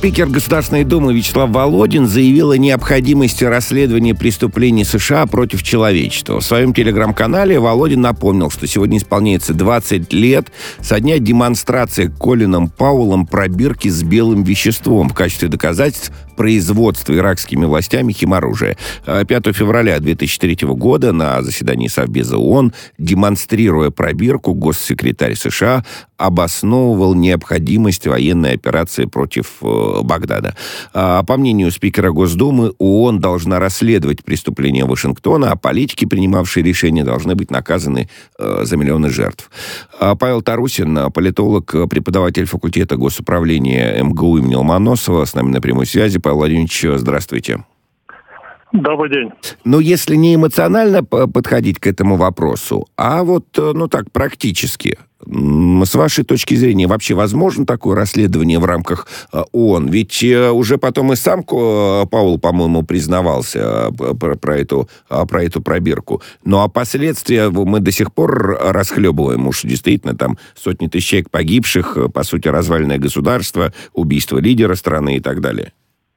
Спикер Государственной Думы Вячеслав Володин заявил о необходимости расследования преступлений США против человечества. В своем телеграм-канале Володин напомнил, что сегодня исполняется 20 лет со дня демонстрации Колином Пауэллом пробирки с белым веществом в качестве доказательств производства иракскими властями химоружия. 5 февраля 2003 года на заседании Совбеза ООН, демонстрируя пробирку, госсекретарь США обосновывал необходимость военной операции против Багдада. По мнению спикера Госдумы, ООН должна расследовать преступления Вашингтона, а политики, принимавшие решения, должны быть наказаны за миллионы жертв. Павел Тарусин, политолог, преподаватель факультета госуправления МГУ имени Ломоносова, с нами на прямой связи. Павел Владимирович, здравствуйте. Добрый день. Но если не эмоционально подходить к этому вопросу, а вот, так, практически, с вашей точки зрения, вообще возможно такое расследование в рамках ООН? Ведь уже потом и сам Пауэлл, по-моему, признавался про эту пробирку. Ну, а последствия мы до сих пор расхлебываем. Уж действительно, там сотни тысяч человек погибших, по сути, разваленное государство, убийство лидера страны и так далее.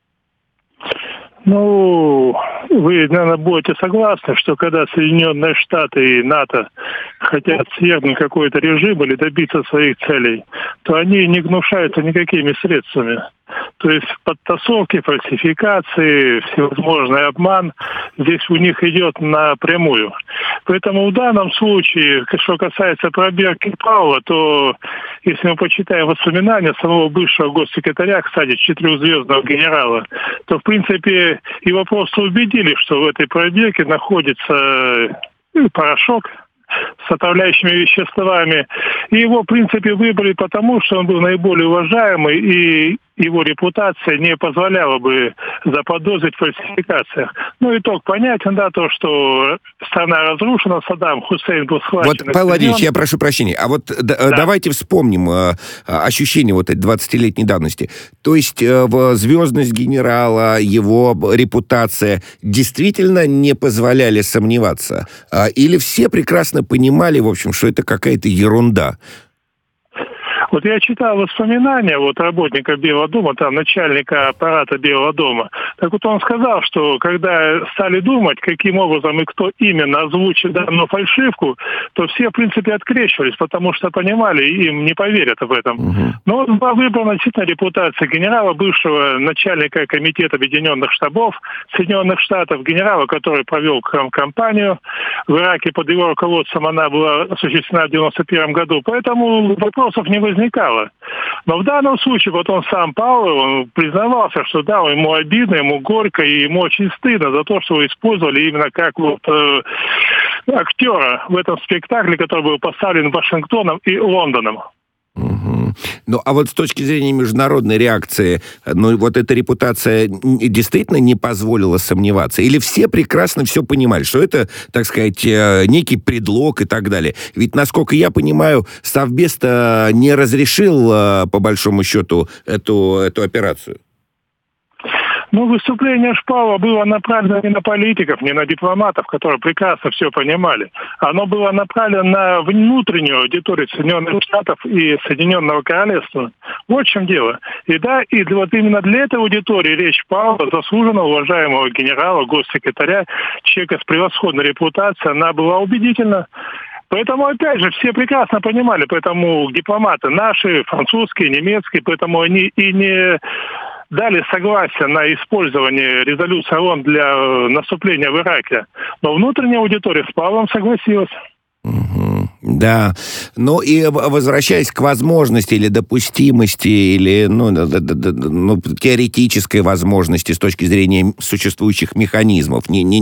Ну, вы, наверное, будете согласны, что когда Соединенные Штаты и НАТО хотят свергнуть какой-то режим или добиться своих целей, то они не гнушаются никакими средствами. То есть подтасовки, фальсификации, всевозможный обман здесь у них идет напрямую. Поэтому в данном случае, что касается пробирки Пауэлла, то если мы почитаем воспоминания самого бывшего госсекретаря, кстати, 4-звездного генерала, то, в принципе, его просто убедили, что в этой пробирке находится порошок с отравляющими веществами. И его, в принципе, выбрали потому, что он был наиболее уважаемый, и его репутация не позволяла бы заподозрить в фальсификациях. Ну, итог понятен, да, то, что страна разрушена, Саддам Хусейн был схвачен. Вот, Павел Владимирович, я прошу прощения, а вот давайте вспомним ощущение вот этой 20-летней давности. То есть звездность генерала, его репутация действительно не позволяли сомневаться? Или все прекрасно понимали, в общем, что это какая-то ерунда? Вот я читал воспоминания работника Белого дома, там начальника аппарата Белого дома. Так вот он сказал, что когда стали думать, каким образом и кто именно озвучит данную фальшивку, то все, в принципе, открещивались, потому что понимали, им не поверят в этом. Но была выбрана действительно репутация генерала, бывшего начальника комитета Объединенных Штабов Соединенных Штатов, генерала, который провел кампанию в Ираке, под его руководством она была осуществлена в 1991 году. Поэтому вопросов не возникало. Но в данном случае, вот он сам, Пауэлл, он признавался, что да, ему обидно, ему горько, и ему очень стыдно за то, что его использовали именно как актера в этом спектакле, который был поставлен Вашингтоном и Лондоном. Ну, а вот с точки зрения международной реакции, вот эта репутация действительно не позволила сомневаться? Или все прекрасно все понимали, что это, так сказать, некий предлог и так далее? Ведь, насколько я понимаю, Совбез-то не разрешил, по большому счету, эту операцию. Выступление Пауэлла было направлено не на политиков, не на дипломатов, которые прекрасно все понимали. Оно было направлено на внутреннюю аудиторию Соединенных Штатов и Соединенного Королевства. Вот в чем дело. И да, и вот именно для этой аудитории речь Пауэлла, заслуженно уважаемого генерала, госсекретаря, человека с превосходной репутацией, она была убедительна. Поэтому, опять же, все прекрасно понимали, поэтому дипломаты наши, французские, немецкие, поэтому они и не дали согласие на использование резолюции ООН для наступления в Ираке. Но внутренняя аудитория с Павлом согласилась. Да. Ну и возвращаясь к возможности или допустимости, или теоретической возможности с точки зрения существующих механизмов,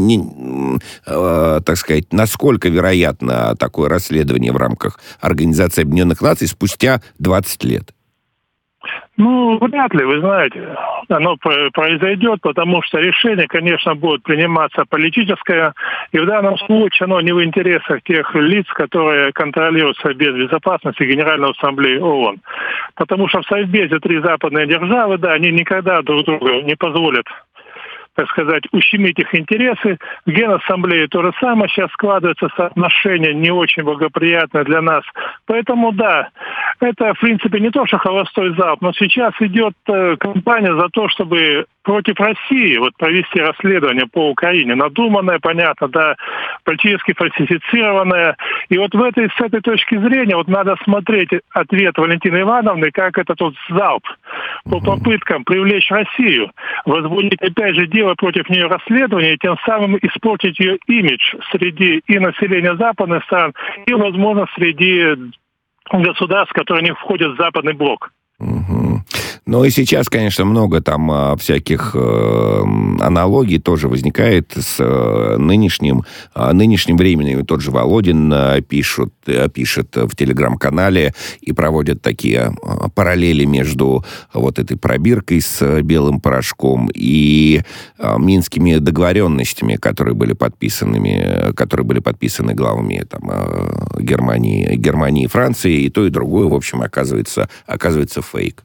так сказать, насколько вероятно такое расследование в рамках Организации Объединенных Наций спустя 20 лет? Вряд ли, вы знаете, оно произойдет, потому что решение, конечно, будет приниматься политическое, и в данном случае оно не в интересах тех лиц, которые контролируют Совбез безопасности Генеральной Ассамблеи ООН. Потому что в Совбезе 3 западные державы, да, они никогда друг другу не позволят, так сказать, ущемить их интересы. В Генассамблее то же самое. Сейчас складывается соотношение не очень благоприятное для нас. Поэтому, да, это, в принципе, не то, что холостой залп, но сейчас идет кампания за то, чтобы против России вот провести расследование по Украине. Надуманное, понятно, да, практически фальсифицированное. И вот с этой точки зрения вот надо смотреть ответ Валентины Ивановны, как этот вот залп по попыткам привлечь Россию, возбудить опять же дело против нее расследования и тем самым испортить ее имидж среди и населения западных стран, и, возможно, среди государств, которые не входят в западный блок. Ну и сейчас, конечно, много там всяких аналогий тоже возникает с нынешним временем. И тот же Володин пишет в телеграм-канале и проводит такие параллели между вот этой пробиркой с белым порошком и минскими договоренностями, которые были подписаны главами там, Германии и Франции. И то, и другое, в общем, оказывается фейк.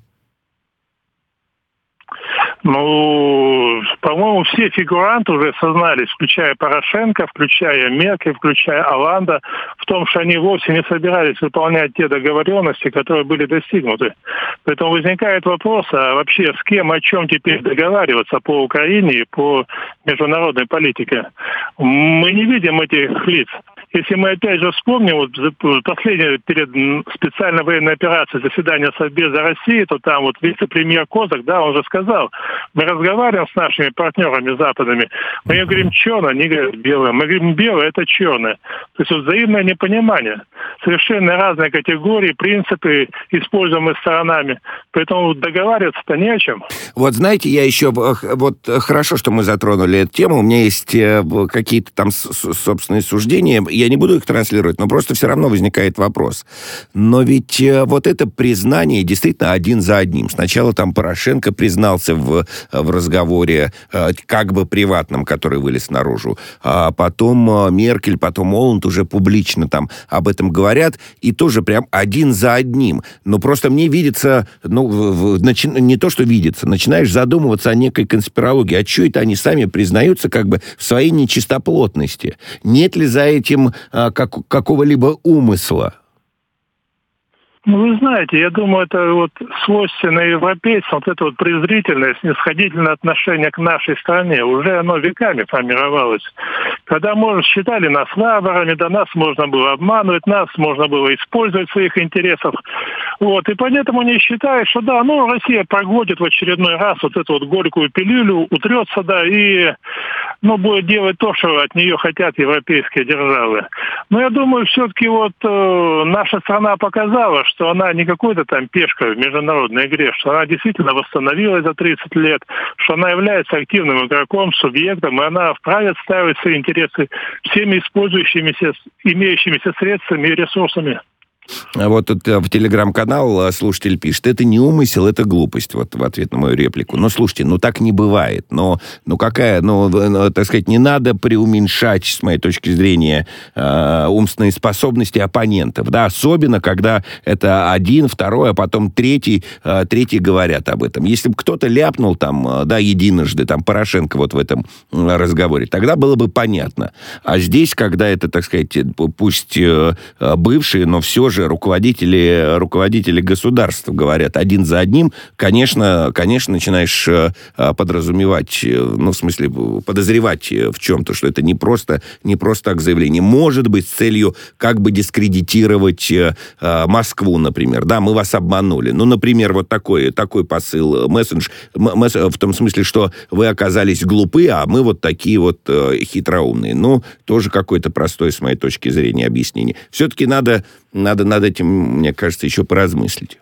Ну, по-моему, все фигуранты уже сознались, включая Порошенко, включая Меркель, включая Олланда, в том, что они вовсе не собирались выполнять те договоренности, которые были достигнуты. Поэтому возникает вопрос, а вообще с кем, о чем теперь договариваться по Украине и по международной политике? Мы не видим этих лиц. Если мы опять же вспомним, вот последнее перед специальной военной операцией заседание Совбеза России, то там вот вице-премьер Козак, да, он же сказал, мы разговариваем с нашими партнерами западными, мы им говорим черное, они говорят белое, мы говорим белое, это черное. То есть вот взаимное непонимание. Совершенно разные категории, принципы, используемые сторонами. Поэтому договариваться-то не о чем. Вот знаете, я еще... Вот хорошо, что мы затронули эту тему. У меня есть какие-то там собственные суждения. Я не буду их транслировать, но просто все равно возникает вопрос. Но ведь вот это признание действительно один за одним. Сначала там Порошенко признался в разговоре как бы приватном, который вылез наружу. А потом Меркель, потом Олланд уже публично там об этом говорят. И тоже прям один за одним. Но просто мне видится... не то, что видится. Начинаешь задумываться о некой конспирологии. А что это они сами признаются как бы в своей нечистоплотности? Нет ли за этим какого-либо умысла? Ну, вы знаете, я думаю, это вот свойственно европейцам, вот это вот презрительное, снисходительное отношение к нашей стране, уже оно веками формировалось. Когда, может, считали нас варварами, да нас можно было обманывать, нас можно было использовать в своих интересах. Вот, и поэтому они считают, что да, Россия проглотит в очередной раз вот эту вот горькую пилюлю, утрется, да, и, будет делать то, что от нее хотят европейские державы. Но я думаю, все-таки вот наша страна показала, что она не какой-то там пешка в международной игре, что она действительно восстановилась за 30 лет, что она является активным игроком, субъектом, и она вправе отстаивать свои интересы всеми имеющимися средствами и ресурсами. Вот тут в телеграм-канал слушатель пишет, это не умысел, это глупость, вот в ответ на мою реплику. Но слушайте, так не бывает. Так сказать, не надо преуменьшать, с моей точки зрения, умственные способности оппонентов, да, особенно, когда это один, второй, а потом третий говорят об этом. Если бы кто-то ляпнул там, да, единожды, там, Порошенко вот в этом разговоре, тогда было бы понятно. А здесь, когда это, так сказать, пусть бывшие, но все же руководители государств говорят один за одним, конечно, начинаешь подразумевать, в смысле, подозревать в чем-то, что это не просто так заявление. Может быть, с целью как бы дискредитировать Москву, например. Да, мы вас обманули. Например, вот такой посыл, месседж, в том смысле, что вы оказались глупы, а мы вот такие вот хитроумные. Тоже какое-то простое, с моей точки зрения, объяснение. Все-таки надо над этим, мне кажется, еще поразмыслить.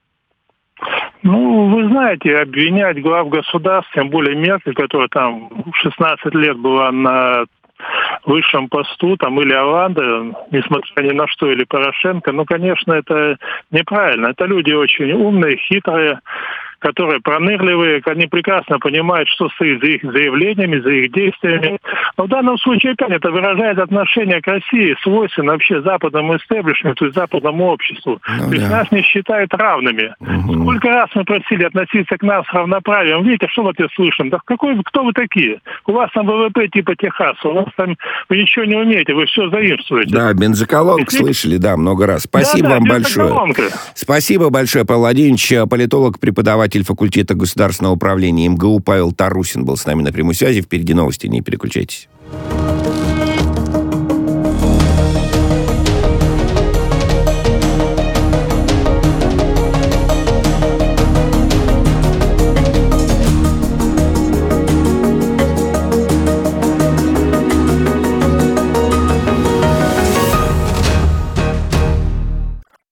Вы знаете, обвинять глав государств, тем более Меркель, которая там 16 лет была на высшем посту, там, или Олланда, несмотря ни на что, или Порошенко, конечно, это неправильно. Это люди очень умные, хитрые, которые пронырливые, они прекрасно понимают, что стоит за их заявлениями, за их действиями. Но в данном случае, опять, это выражает отношение к России, свойственно вообще западному истеблишменту и западному обществу. То есть нас не считают равными. Сколько раз мы просили относиться к нам с равноправием. Видите, что мы это слышим? Да кто вы такие? У вас там ВВП типа Техаса, у вас там вы ничего не умеете, вы все заимствуете. Да, бензоколонка слышали, да, много раз. Спасибо вам большое. Спасибо большое, Павел Владимирович. Политолог, преподаватель факультета государственного управления МГУ Павел Тарусин был с нами на прямой связи. Впереди новости, не переключайтесь.